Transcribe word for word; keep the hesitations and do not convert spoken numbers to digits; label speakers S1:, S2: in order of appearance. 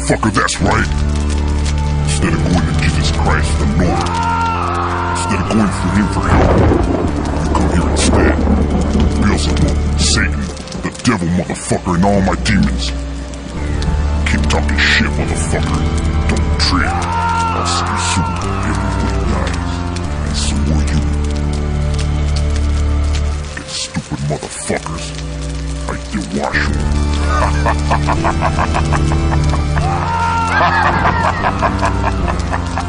S1: motherfucker, that's right. Instead of going to Jesus Christ the Lord, instead of going for him for help, you come here instead. Beelzebub, Satan, the devil, motherfucker, and all my demons. Keep talking shit, motherfucker. Don't trip. I'll see you soon. Everybody dies. And so will you. Get stupid motherfuckers. I did wash you.